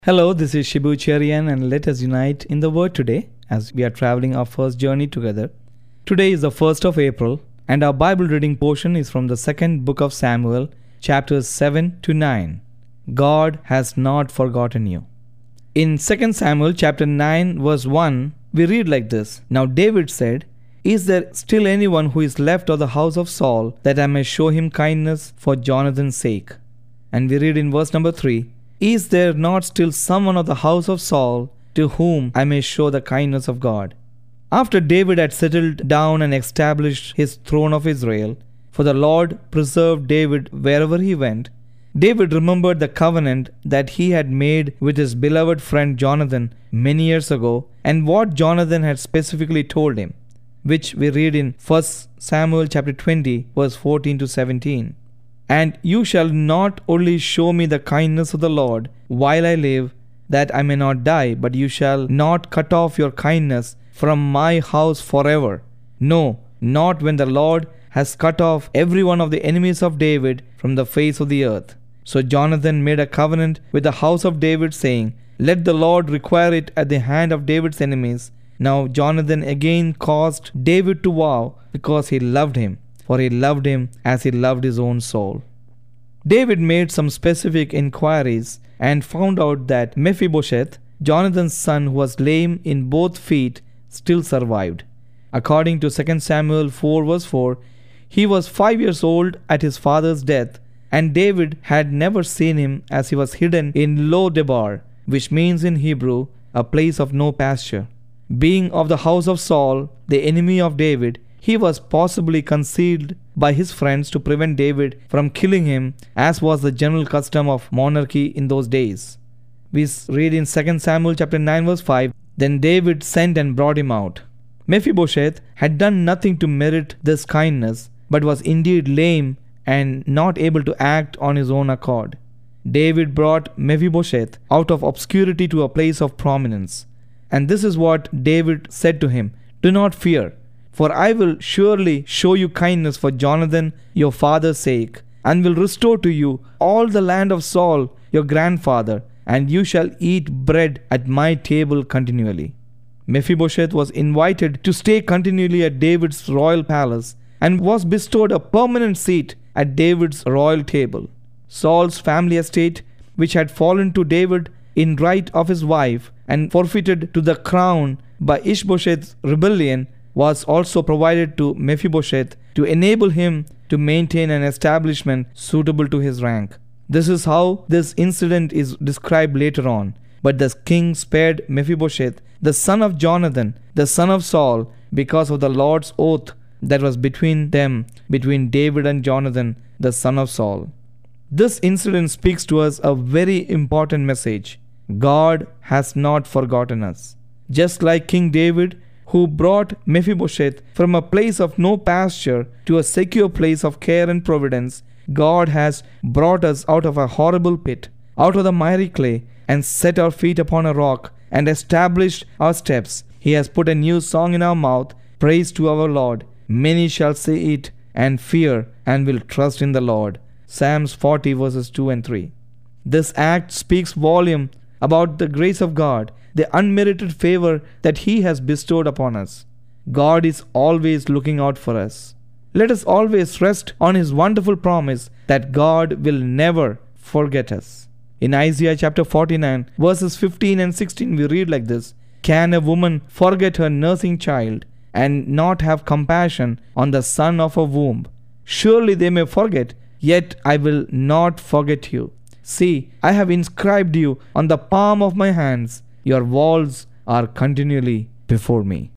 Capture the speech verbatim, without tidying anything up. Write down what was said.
Hello, this is Shibu Cherian, and let us unite in the Word today as we are traveling our first journey together. Today is the first of April, and our Bible reading portion is from the second book of Samuel, chapters seven to nine. God has not forgotten you. In Second Samuel chapter nine verse one, we read like this. Now David said, "Is there still anyone who is left of the house of Saul, that I may show him kindness for Jonathan's sake?" And we read in verse number three, "Is there not still someone of the house of Saul to whom I may show the kindness of God?" After David had settled down and established his throne of Israel, for the Lord preserved David wherever he went, David remembered the covenant that he had made with his beloved friend Jonathan many years ago, and what Jonathan had specifically told him, which we read in First Samuel chapter twenty, verse fourteen to seventeen. "And you shall not only show me the kindness of the Lord while I live, that I may not die, but you shall not cut off your kindness from my house forever. No, not when the Lord has cut off every one of the enemies of David from the face of the earth." So Jonathan made a covenant with the house of David, saying, "Let the Lord require it at the hand of David's enemies." Now Jonathan again caused David to vow, because he loved him, for he loved him as he loved his own soul. David made some specific inquiries and found out that Mephibosheth, Jonathan's son who was lame in both feet, still survived. According to Second Samuel four verse four, he was five years old at his father's death, and David had never seen him, as he was hidden in Lo-debar, which means in Hebrew, a place of no pasture. Being of the house of Saul, the enemy of David, he was possibly concealed by his friends to prevent David from killing him, as was the general custom of monarchy in those days. We read in Second Samuel chapter nine verse five, "Then David sent and brought him out." Mephibosheth had done nothing to merit this kindness, but was indeed lame and not able to act on his own accord. David brought Mephibosheth out of obscurity to a place of prominence. And this is what David said to him, "Do not fear, for I will surely show you kindness for Jonathan your father's sake, and will restore to you all the land of Saul your grandfather, and you shall eat bread at my table continually." Mephibosheth was invited to stay continually at David's royal palace, and was bestowed a permanent seat at David's royal table. Saul's family estate, which had fallen to David in right of his wife and forfeited to the crown by Ishbosheth's rebellion, was also provided to Mephibosheth to enable him to maintain an establishment suitable to his rank. This is how this incident is described later on. "But the king spared Mephibosheth, the son of Jonathan, the son of Saul, because of the Lord's oath that was between them, between David and Jonathan, the son of Saul." This incident speaks to us a very important message. God has not forgotten us. Just like King David, who brought Mephibosheth from a place of no pasture to a secure place of care and providence, God has brought us out of a horrible pit, out of the miry clay, and set our feet upon a rock, and established our steps. He has put a new song in our mouth, praise to our Lord. Many shall see it and fear, and will trust in the Lord. Psalms forty verses two and three. This act speaks volume about the grace of God, the unmerited favor that He has bestowed upon us. God is always looking out for us. Let us always rest on His wonderful promise that God will never forget us. In Isaiah chapter forty-nine, verses fifteen and sixteen, we read like this, "Can a woman forget her nursing child, and not have compassion on the son of her womb? Surely they may forget, yet I will not forget you. See, I have inscribed you on the palm of my hands. Your walls are continually before me."